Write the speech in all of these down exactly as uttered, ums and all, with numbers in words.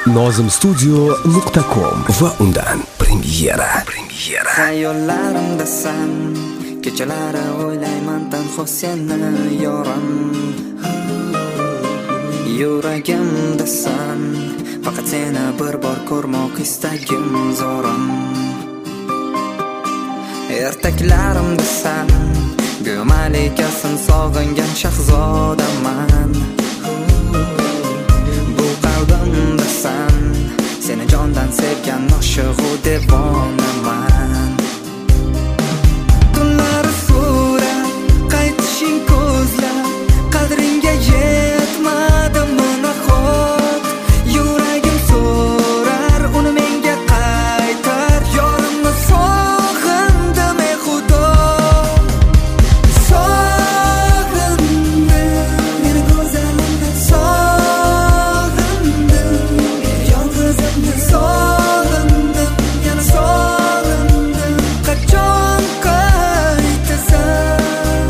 nozim studio nuqta com va undan premyera. Premyera. Xayollarimdasan, kechalari o'ylayman tanho seni yorim. Yuragimdasan, faqat seni bir bor ko'rmoq istagim zorim. Ertaklarimdasan, go'yo malikasin sog'ingan shahzodaman. Bu qalbimdasan, seni jondan sevgan oshiq-u devonaman. Tunlari surat, qaytishing ko'zlab, qadringga yetmadimmi nahot? Yuragim so'rar, uni menga qaytar, yorimni sog'indim ey Xudo. Sog'indim, meni ko'zlarimdan sog'indim, yolg'izimni sog'indim, yana sog'indim. Qachon qaytasan?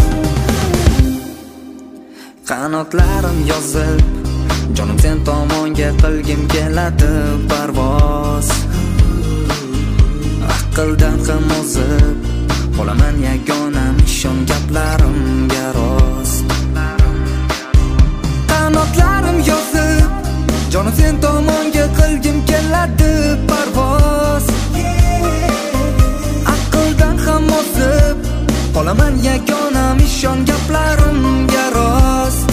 Qanotlarim yozib, jonim sen tomonga qilgim keladi parvoz. Aqldan ham o'zib, qolaman yagonam ishon gaplarimga rost. Qanotlarim yozib, jonim sen tomonga qilgim keladi parvoz. Aqldan ham o'zib, qolaman yagonam ishon gaplarimga rost.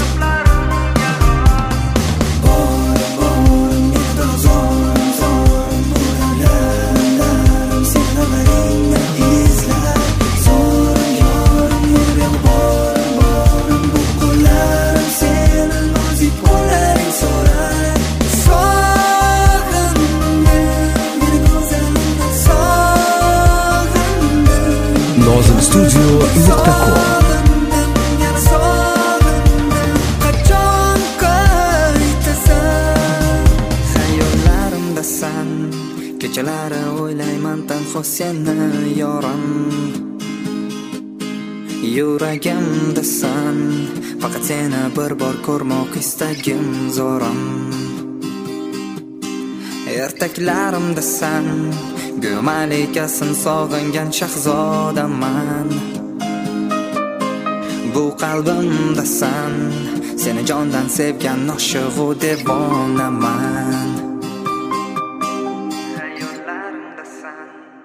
nozim studio nuqta com. Xayollarimdasan, kechalari o'ylayman tanho seni yorim. Yuragimdasan, faqat seni bir bor ko'rmoq istagim zorim. Ertaklarimdasan, go'yo malikasin sog'ingan shahzodaman. Bu qalbimdasan, seni jondan sevgan oshiq-u devonaman. Xayollarimdasan.